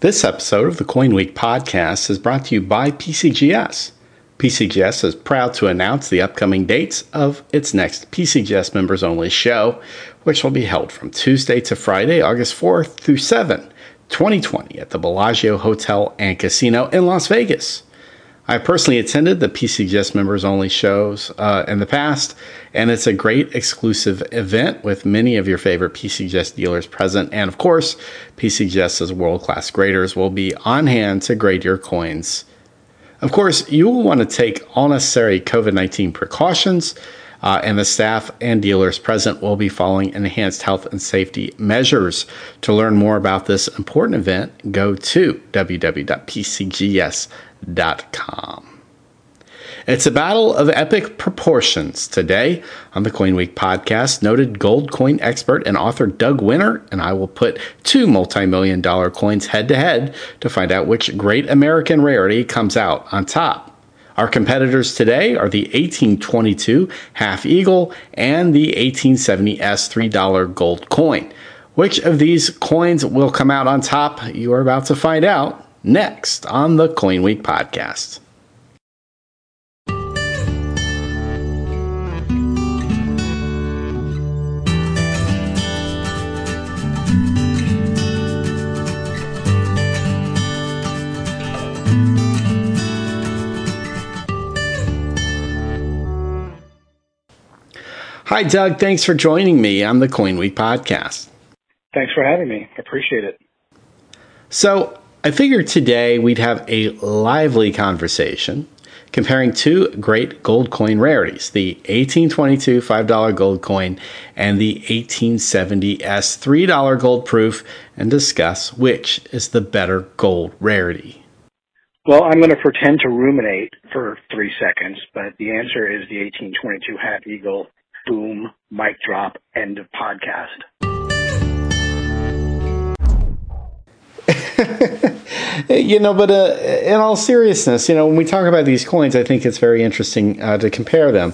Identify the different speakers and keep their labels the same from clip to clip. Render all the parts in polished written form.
Speaker 1: This episode of the Coin Week podcast is brought to you by PCGS. PCGS is proud to announce the upcoming dates of its next PCGS members only show, which will be held from Tuesday to Friday, August 4th through 7th, 2020 at the Bellagio Hotel and Casino in Las Vegas. I personally attended the PCGS members only shows in the past, and it's a great exclusive event with many of your favorite PCGS dealers present. And of course, PCGS's world-class graders will be on hand to grade your coins. Of course, you will want to take all necessary COVID-19 precautions, and the staff and dealers present will be following enhanced health and safety measures. To learn more about this important event, go to www.pcgs.com. It's a battle of epic proportions. Today on the Coin Week podcast, noted gold coin expert and author Doug Winter and I will put two multi-million-dollar coins head-to-head to find out which great American rarity comes out on top. Our competitors today are the 1822 Half Eagle and the 1870 S $3 gold coin. Which of these coins will come out on top? You are about to find out next on the Coin Week podcast. Hi, Doug. Thanks for joining me on the Coin Week podcast.
Speaker 2: Thanks for having me. I appreciate it.
Speaker 1: So I figured today we'd have a lively conversation comparing two great gold coin rarities, the 1822 $5 gold coin and the 1870 S $3 gold proof, and discuss which is the better gold rarity.
Speaker 2: Well, I'm going to pretend to ruminate for 3 seconds, but the answer is the 1822 Half Eagle. Boom, mic drop, end of podcast.
Speaker 1: But in all seriousness, when we talk about these coins, I think it's very interesting to compare them.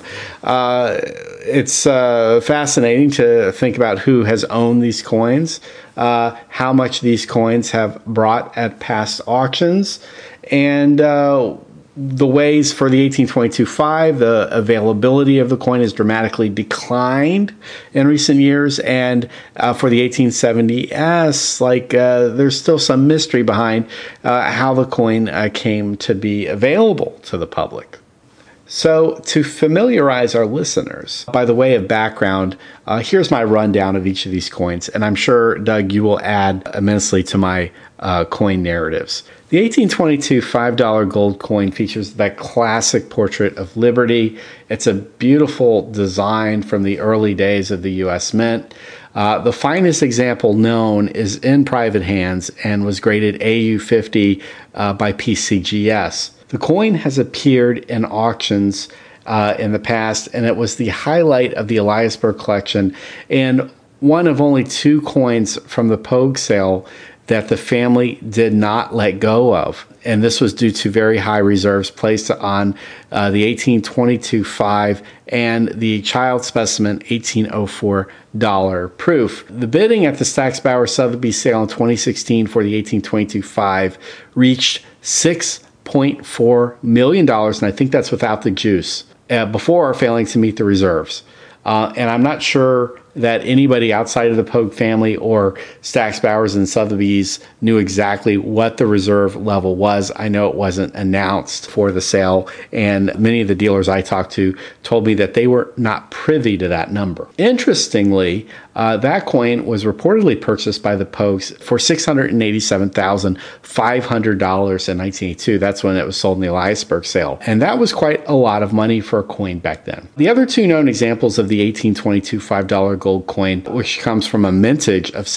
Speaker 1: It's fascinating to think about who has owned these coins, how much these coins have brought at past auctions, and the ways for the 1822-5, the availability of the coin has dramatically declined in recent years. And for the 1870S, there's still some mystery behind how the coin came to be available to the public. So to familiarize our listeners, by the way of background, here's my rundown of each of these coins. And I'm sure, Doug, you will add immensely to my coin narratives. The 1822 $5 gold coin features that classic portrait of Liberty. It's a beautiful design from the early days of the U.S. Mint. The finest example known is in private hands and was graded AU50 by PCGS. The coin has appeared in auctions in the past, and it was the highlight of the Eliasberg collection and one of only two coins from the Pogue sale that the family did not let go of. And this was due to very high reserves placed on the 1822 $5 and the child specimen 1804 proof. The bidding at the Stack's Bauer Sotheby's sale in 2016 for the 1822 $5 reached $6.4 million, and I think that's without the juice, before failing to meet the reserves. And I'm not sure that anybody outside of the Pogue family or Stack's Bowers and Sotheby's knew exactly what the reserve level was. I know it wasn't announced for the sale, and many of the dealers I talked to told me that they were not privy to that number. Interestingly, that coin was reportedly purchased by the Pogues for $687,500 in 1982. That's when it was sold in the Eliasberg sale. And that was quite a lot of money for a coin back then. The other two known examples of the 1822 $5 gold coin, which comes from a mintage of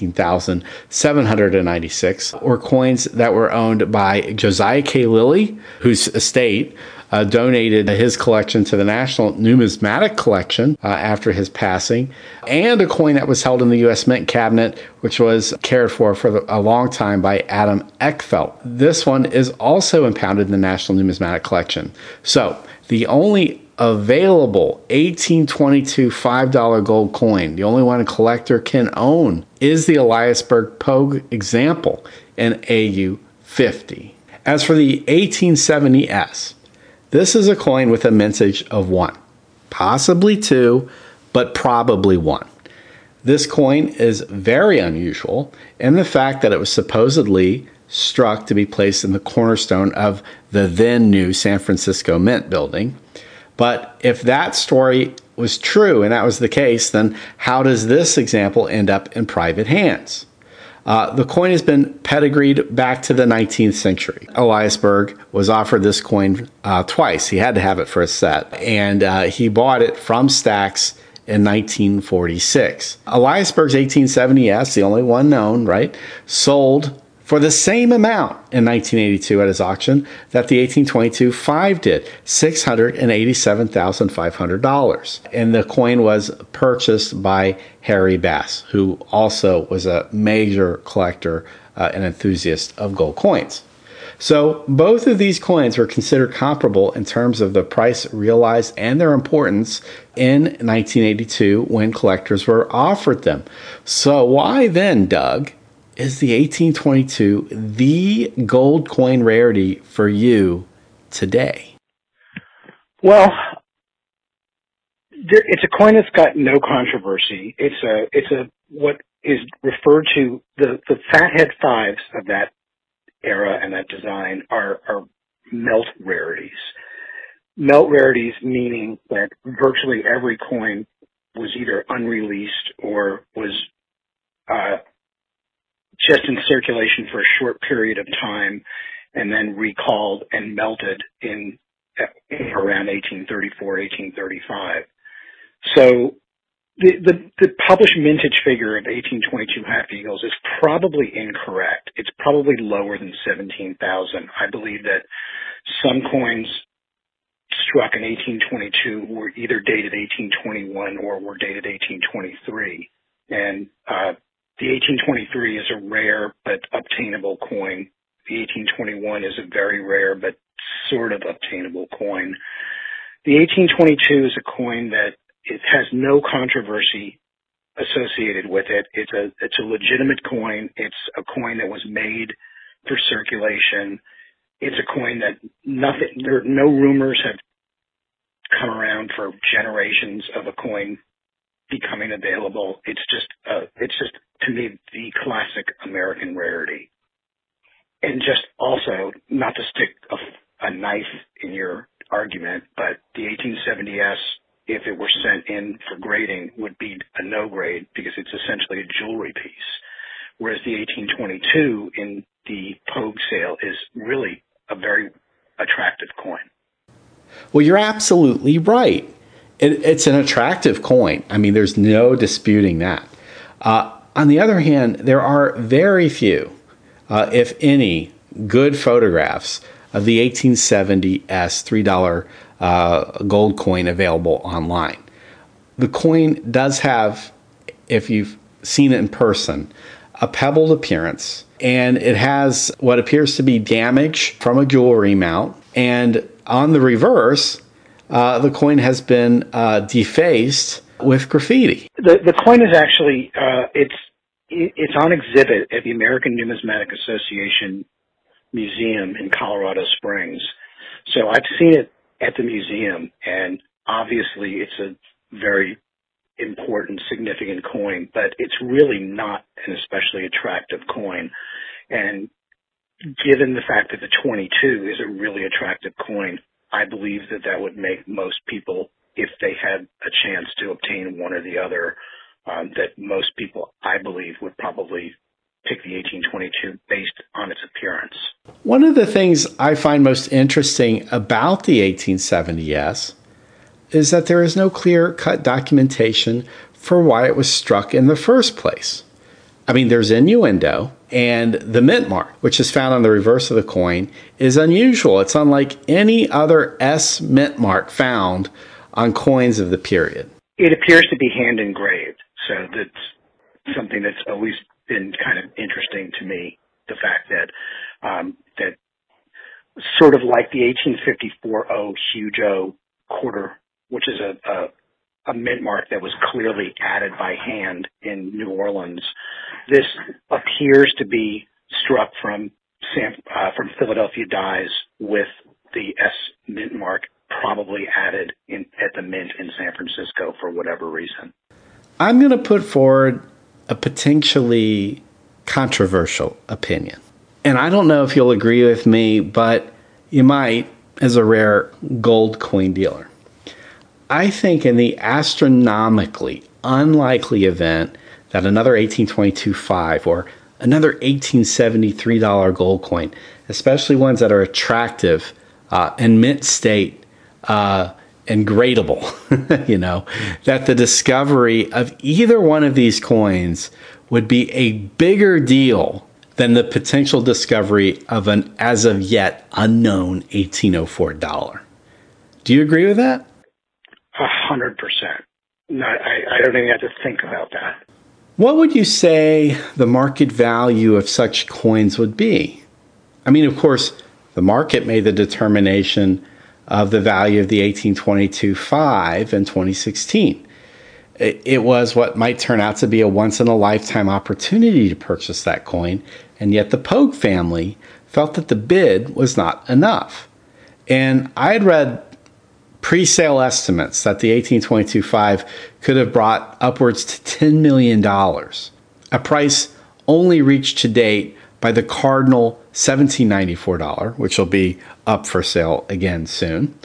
Speaker 1: 17,796, were coins that were owned by Josiah K. Lilly, whose estate donated his collection to the National Numismatic Collection after his passing, and a coin that was held in the U.S. Mint cabinet, which was cared for a long time by Adam Eckfeldt. This one is also impounded in the National Numismatic Collection. So the only available 1822 $5 gold coin, the only one a collector can own, is the Eliasberg Pogue example in AU50. As for the 1870S, this is a coin with a mintage of 1, possibly 2, but probably 1. This coin is very unusual in the fact that it was supposedly struck to be placed in the cornerstone of the then new San Francisco Mint building. But if that story was true and that was the case, then how does this example end up in private hands? The coin has been pedigreed back to the 19th century. Eliasberg was offered this coin twice. He had to have it for a set, and he bought it from Stax in 1946. Eliasberg's 1870S, the only one known, right, sold for the same amount in 1982 at his auction that the 1822 5 did, $687,500. And the coin was purchased by Harry Bass, who also was a major collector and enthusiast of gold coins. So both of these coins were considered comparable in terms of the price realized and their importance in 1982 when collectors were offered them. So why then, Doug, is the 1822 the gold coin rarity for you today?
Speaker 2: Well, it's a coin that's got no controversy. It's a what is referred to the fathead fives of that era and that design are melt rarities. Melt rarities meaning that virtually every coin was either unreleased or was just in circulation for a short period of time and then recalled and melted in around 1834, 1835. So the published mintage figure of 1822 half eagles is probably incorrect. It's probably lower than 17,000. I believe that some coins struck in 1822 were either dated 1821 or were dated 1823. And the 1823 is a rare but obtainable coin. The 1821 is a very rare but sort of obtainable coin. The 1822 is a coin that it has no controversy associated with it. It's a legitimate coin. It's a coin that was made for circulation. It's a coin that no rumors have come around for generations of a coin becoming available. It's just to me the classic American rarity. And just also, not to stick a knife in your argument, but the 1870S, if it were sent in for grading, would be a no grade because it's essentially a jewelry piece. Whereas the 1822 in the Pogue sale is really a very attractive coin.
Speaker 1: Well, you're absolutely right. It's an attractive coin. I mean, there's no disputing that. On the other hand, there are very few, if any, good photographs of the 1870S $3 gold coin available online. The coin does have, if you've seen it in person, a pebbled appearance, and it has what appears to be damage from a jewelry mount. And on the reverse, the coin has been defaced with graffiti.
Speaker 2: The coin is actually it's on exhibit at the American Numismatic Association Museum in Colorado Springs. So I've seen it at the museum, and obviously it's a very important, significant coin, but it's really not an especially attractive coin. And given the fact that the 22 is a really attractive coin, I believe that would make most people, if they had a chance to obtain one or the other, that most people, I believe, would probably pick the 1822 based on its appearance.
Speaker 1: One of the things I find most interesting about the 1870S is that there is no clear-cut documentation for why it was struck in the first place. I mean, there's innuendo, and the mint mark, which is found on the reverse of the coin, is unusual. It's unlike any other S mint mark found on coins of the period.
Speaker 2: It appears to be hand engraved, so that's something that's always been kind of interesting to me. The fact that that sort of like the 1854 O huge O quarter which is a mint mark that was clearly added by hand in New Orleans. This appears to be struck from Philadelphia dies with the S mint mark probably added at the mint in San Francisco for whatever reason.
Speaker 1: I'm going to put forward a potentially controversial opinion. And I don't know if you'll agree with me, but you might as a rare gold coin dealer. I think in the astronomically unlikely event that another 1822.5 or another $1873 gold coin, especially ones that are attractive and mint state and gradable, that the discovery of either one of these coins would be a bigger deal than the potential discovery of an as of yet unknown 1804 dollar. Do you agree with that?
Speaker 2: 100%. No, I don't even have to think about that.
Speaker 1: What would you say the market value of such coins would be? I mean, of course, the market made the determination of the value of the 1822.5 in 2016. It was what might turn out to be a once-in-a-lifetime opportunity to purchase that coin, and yet the Pogue family felt that the bid was not enough. And I had read pre-sale estimates that the 1822.5 could have brought upwards to $10 million, a price only reached to date by the cardinal $1794, which will be up for sale again soon.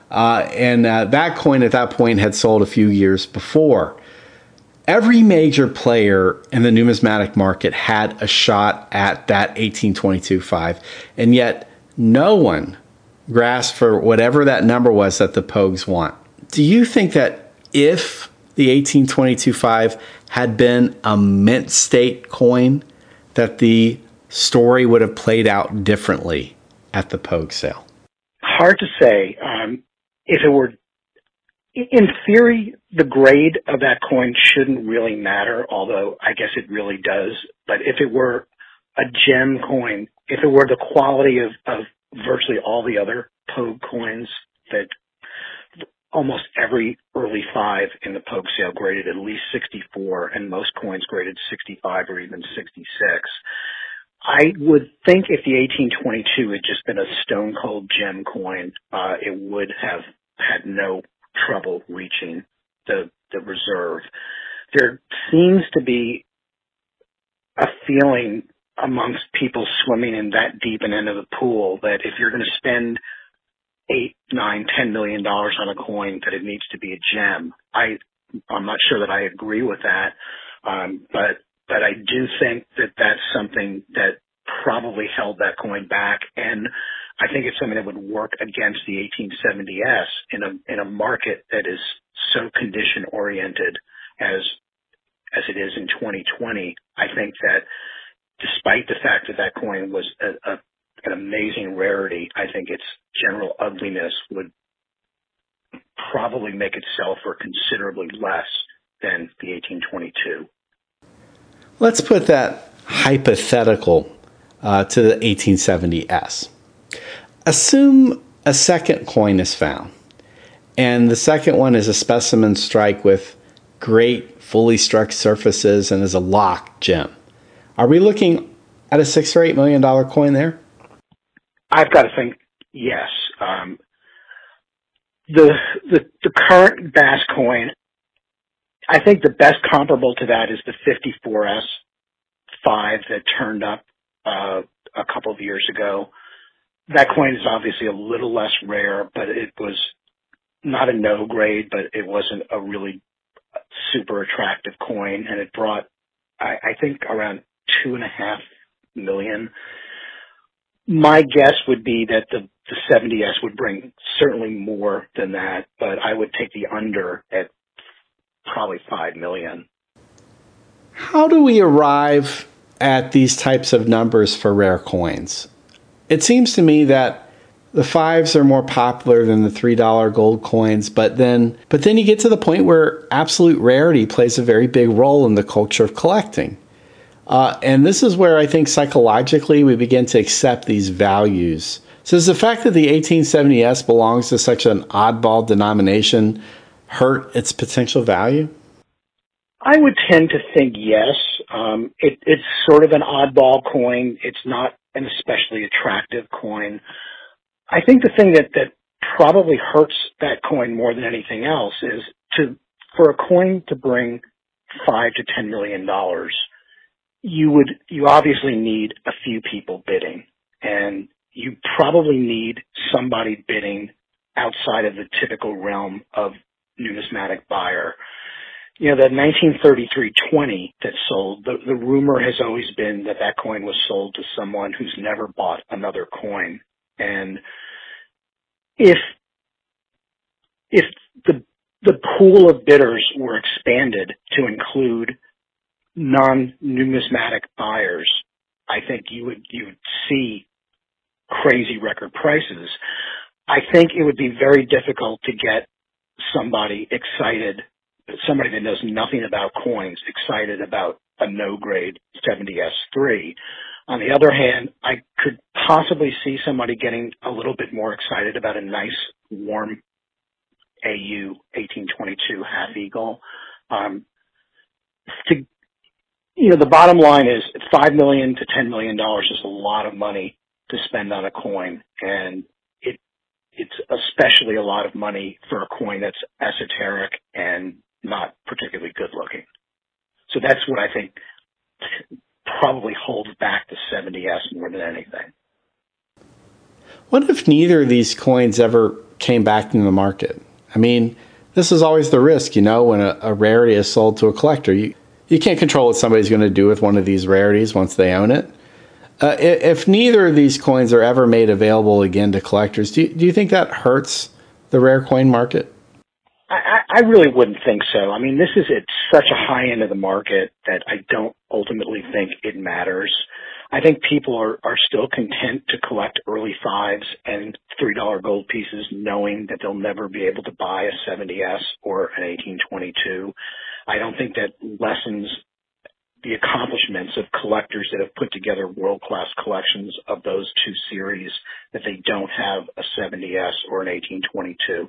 Speaker 1: And that coin at that point had sold a few years before. Every major player in the numismatic market had a shot at that 1822.5, and yet no one grasped for whatever that number was that the Pogues want. Do you think that if the 1822.5 had been a mint state coin, that the story would have played out differently at the Pogue sale?
Speaker 2: Hard to say. If it were, in theory, the grade of that coin shouldn't really matter, although I guess it really does. But if it were a gem coin, if it were the quality of virtually all the other Pogue coins, that almost every early 5 in the Pogue sale graded at least 64, and most coins graded 65 or even 66. I would think if the 1822 had just been a stone cold gem coin, it would have had no trouble reaching the reserve. There seems to be a feeling amongst people swimming in that deep an end of the pool that if you're going to spend $8, $9, $10 million on a coin, that it needs to be a gem. I'm not sure that I agree with that, but I do think that that's something that probably held that coin back, and I think it's something that would work against the 1870S in a market that is so condition oriented as it is in 2020. I think that despite the fact that that coin was an amazing rarity, I think its general ugliness would probably make it sell for considerably less than the 1822.
Speaker 1: Let's put that hypothetical to the 1870S. Assume a second coin is found, and the second one is a specimen strike with great fully struck surfaces and is a locked gem. Are we looking at a $6 or $8 million coin there?
Speaker 2: I've got to think yes. The current Bass coin, I think the best comparable to that is the 54S5 that turned up a couple of years ago. That coin is obviously a little less rare, but it was not a no grade, but it wasn't a really super attractive coin, and it brought, I think, around $2.5 million. My guess would be that the 70S would bring certainly more than that, but I would take the under at probably $5 million.
Speaker 1: How do we arrive at these types of numbers for rare coins? It seems to me that the 5s are more popular than the $3 gold coins, but then you get to the point where absolute rarity plays a very big role in the culture of collecting. And this is where I think psychologically we begin to accept these values. So does the fact that the 1870S belongs to such an oddball denomination hurt its potential value?
Speaker 2: I would tend to think yes. It's sort of an oddball coin. It's not an especially attractive coin. I think the thing that probably hurts that coin more than anything else is for a coin to bring $5 to $10 million, you obviously need a few people bidding, and you probably need somebody bidding outside of the typical realm of numismatic buyer. You know, the 1933-20 that sold, the rumor has always been that coin was sold to someone who's never bought another coin. And if the pool of bidders were expanded to include non-numismatic buyers, I think you would see crazy record prices. I think it would be very difficult to get somebody excited, somebody that knows nothing about coins, excited about a no-grade 70S3. On the other hand, I could possibly see somebody getting a little bit more excited about a nice, warm AU 1822 half eagle. The bottom line is $5 million to $10 million is a lot of money to spend on a coin, and it's especially a lot of money for a coin that's esoteric and not particularly good looking. So that's what I think probably holds back the 70S more than anything.
Speaker 1: What if neither of these coins ever came back into the market? I mean, this is always the risk, when a rarity is sold to a collector. You can't control what somebody's going to do with one of these rarities once they own it. If neither of these coins are ever made available again to collectors, do you think that hurts the rare coin market?
Speaker 2: I really wouldn't think so. I mean, this is at such a high end of the market that I don't ultimately think it matters. I think people are still content to collect early fives and $3 gold pieces, knowing that they'll never be able to buy a 70S or an 1822. I don't think that lessens the accomplishments of collectors that have put together world-class collections of those two series, that they don't have a 70S or an 1822.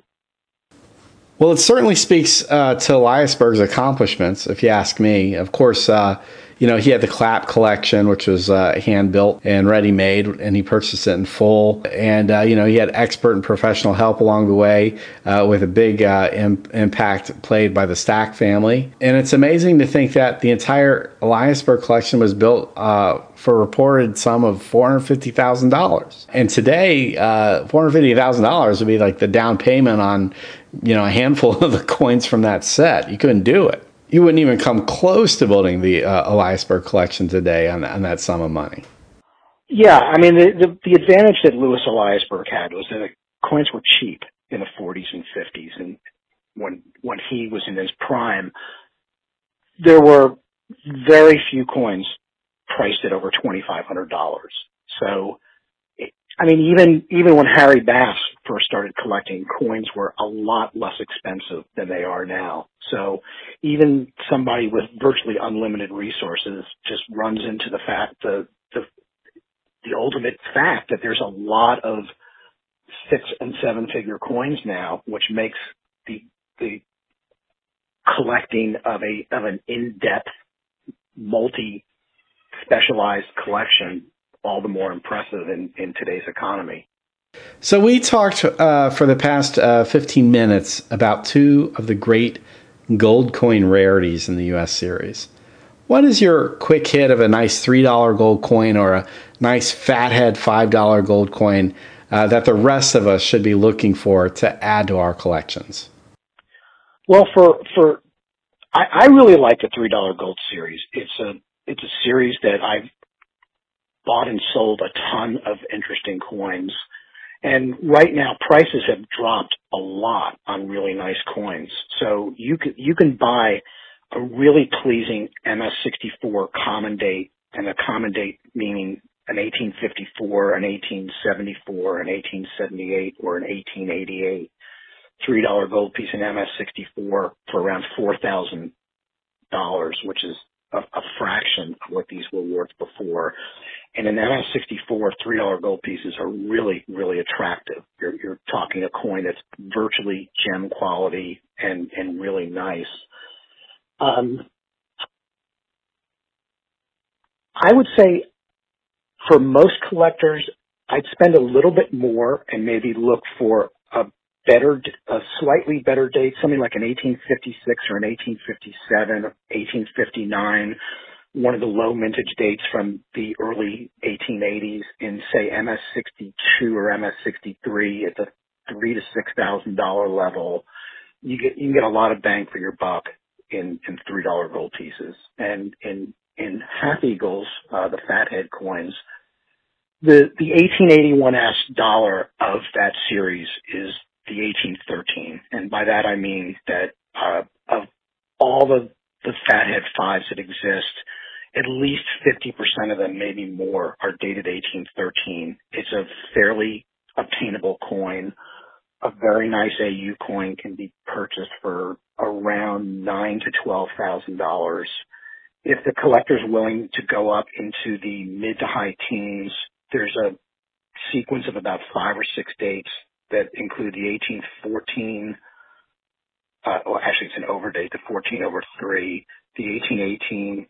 Speaker 1: Well, it certainly speaks to Eliasberg's accomplishments, if you ask me. Of course, he had the Clapp collection, which was hand-built and ready-made, and he purchased it in full. And, he had expert and professional help along the way with a big impact played by the Stack family. And it's amazing to think that the entire Eliasberg collection was built for a reported sum of $450,000. And today, $450,000 would be like the down payment on, a handful of the coins from that set. You couldn't do it. You wouldn't even come close to building the Eliasberg collection today on that sum of money.
Speaker 2: Yeah, I mean, the advantage that Louis Eliasberg had was that coins were cheap in the 40s and 50s, and when he was in his prime, there were very few coins priced at over $2,500. So, I mean, even when Harry Bass first started collecting, coins were a lot less expensive than they are now. So even somebody with virtually unlimited resources just runs into the fact, the ultimate fact that there's a lot of 6- and 7-figure coins now, which makes the collecting of an in-depth, multi-specialized collection all the more impressive in today's economy.
Speaker 1: So we talked for the past 15 minutes about two of the great gold coin rarities in the U.S. series. What is your quick hit of a nice $3 gold coin or a nice fathead $5 gold coin that the rest of us should be looking for to add to our collections?
Speaker 2: Well, I really like the $3 gold series. It's a series that I've bought and sold a ton of interesting coins. And right now, prices have dropped a lot on really nice coins. So you can buy a really pleasing MS-64 common date, and a common date meaning an 1854, an 1874, an 1878, or an 1888 $3 gold piece in MS-64 for around $4,000, which is a fraction of what these were worth before. And in MS-64, $3 gold pieces are really, really attractive. You're talking a coin that's virtually gem quality, and really nice. I would say for most collectors, I'd spend a little bit more and maybe look for a slightly better date, something like an 1856 or an 1857, 1859, one of the low mintage dates from the early 1880s in, say, MS-62 or MS-63 at the $3,000 to $6,000 level. You can get a lot of bang for your buck in $3 gold pieces. And in half eagles, the fathead coins, the 1881 dollar of that series is the 1813. And by that I mean that of all the fathead fives that exist, at least 50% of them, maybe more, are dated 1813. It's a fairly obtainable coin. A very nice AU coin can be purchased for around $9,000 to $12,000. If the collector's willing to go up into the mid to high teens, there's a sequence of about 5 or 6 dates that include the 1814, actually it's an overdate, the 14/3, the 1818,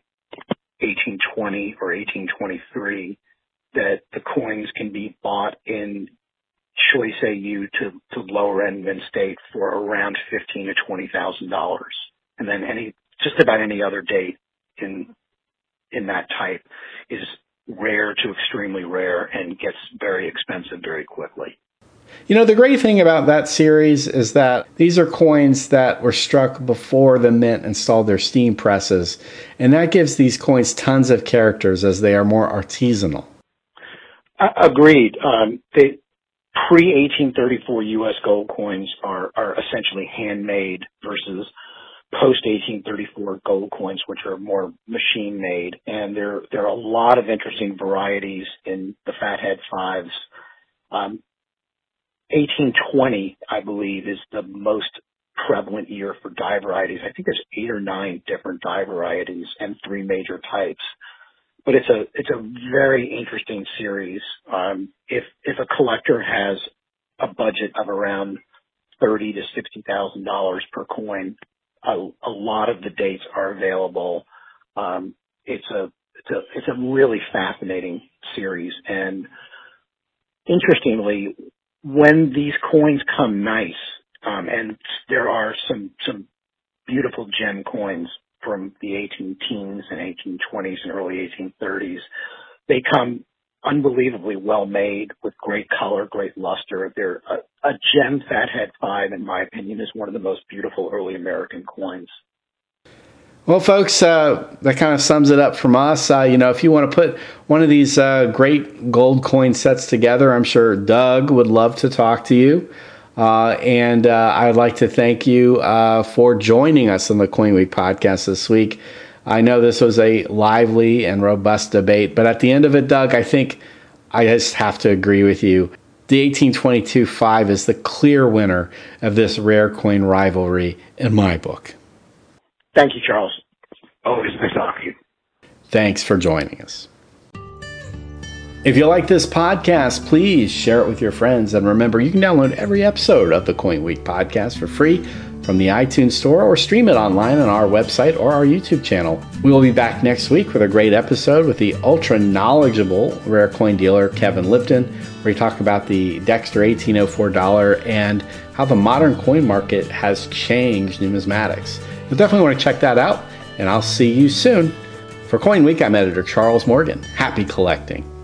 Speaker 2: 1820, or 1823, that the coins can be bought in choice AU to lower end mint state for around $15,000 to $20,000. And then just about any other date in that type is rare to extremely rare and gets very expensive very quickly.
Speaker 1: You know, the great thing about that series is that these are coins that were struck before the mint installed their steam presses, and that gives these coins tons of characters as they are more artisanal.
Speaker 2: Agreed. The pre-1834 U.S. gold coins are essentially handmade versus post-1834 gold coins, which are more machine-made. And there are a lot of interesting varieties in the fathead fives. 1820, I believe, is the most prevalent year for die varieties. I think there's 8 or 9 different die varieties and 3 major types. But it's a very interesting series. If a collector has a budget of around $30,000 to $60,000 per coin, a lot of the dates are available. It's a really fascinating series, and interestingly, when these coins come nice, and there are some beautiful gem coins from the 18-teens and 1820s and early 1830s, they come unbelievably well made with great color, great luster. They're a gem fathead 5, in my opinion, is one of the most beautiful early American coins.
Speaker 1: Well, folks, that kind of sums it up from us. If you want to put one of these great gold coin sets together, I'm sure Doug would love to talk to you. And I'd like to thank you for joining us on the Coin Week podcast this week. I know this was a lively and robust debate, but at the end of it, Doug, I think I just have to agree with you. The 1822 5 is the clear winner of this rare coin rivalry in my book.
Speaker 2: Thank you, Charles. Always nice talking to you.
Speaker 1: Thanks for joining us. If you like this podcast, please share it with your friends. And remember, you can download every episode of the Coin Week podcast for free from the iTunes Store or stream it online on our website or our YouTube channel. We will be back next week with a great episode with the ultra knowledgeable rare coin dealer, Kevin Lipton, where we talk about the Dexter 1804 dollar and how the modern coin market has changed numismatics. You'll definitely want to check that out, and I'll see you soon. For Coin Week, I'm editor Charles Morgan. Happy collecting.